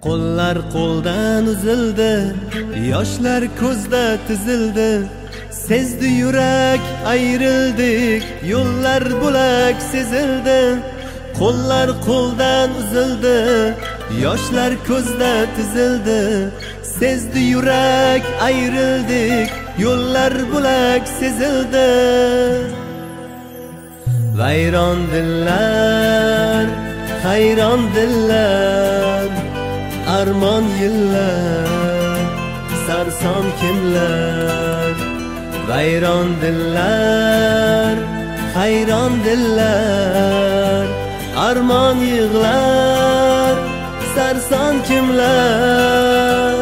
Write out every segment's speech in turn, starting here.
Qo'llar qo'ldan uzildi, yoshlar ko'zda tizildi. Sezdi yurak, ayrildik, yo'llar bo'lak sezildi. Qo'llar qo'ldan uzildi, yoshlar ko'zda tizildi. Sezdi yurak, ayrildik, yo'llar bo'lak sezildi. Vayron dillar, hayron dillar, armon yillar, sarson kimlar. Vayron dillar, hayron dillar, armon yig'lar, sarson kimlar.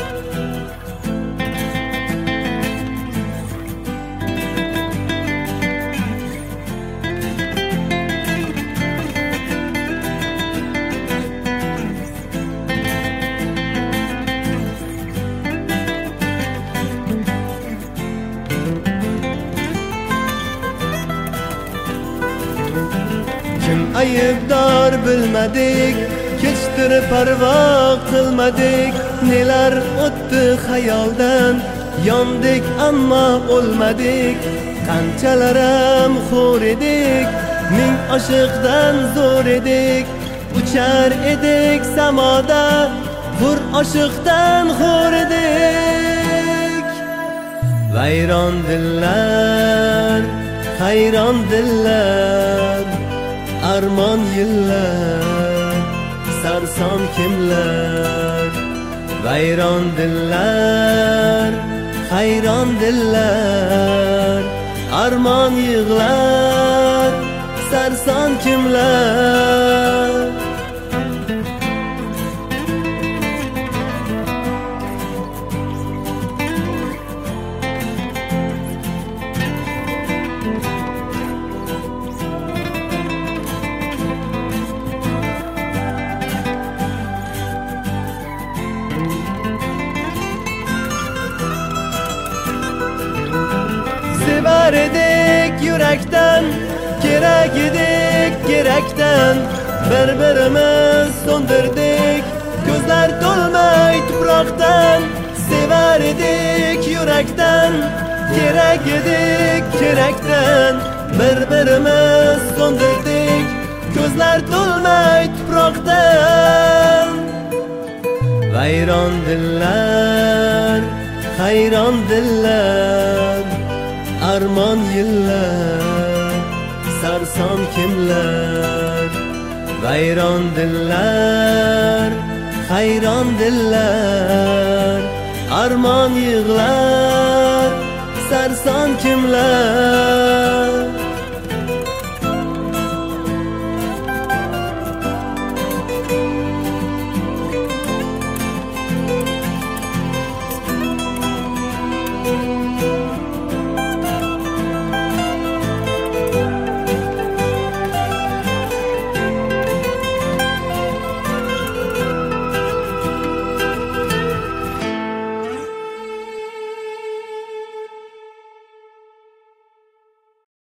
Kim aybdor bilmadik, kechtirib parvo qilmadik. Nelar o'tdi xayoldan, yondik ammo o'lmadik. Qanchalaram xo'r edik, ming oshiqdan zo'r edik. Uchar edik samoda, hur oshiqdan xo'r edik. Vayron dillar, hayron dillar, armon yillar, sarson kimlar. Vayron dillar, hayron dillar, armon yig'lar, sarson kimlar. Sevar edik yurakdan, kerak edik kerakdan. Bir-birimiz so'ndirdik, ko'zlar to'lmay tuproqdan. Sevar edik yurakdan, kerak edik kerakdan. Bir-birimiz so'ndirdik, ko'zlar to'lmay tuproqdan. Vayron dillar, hayron dillar, armon yillar, sarson kimlar. Vayron dillar, hayron dillar, armon yig'lar,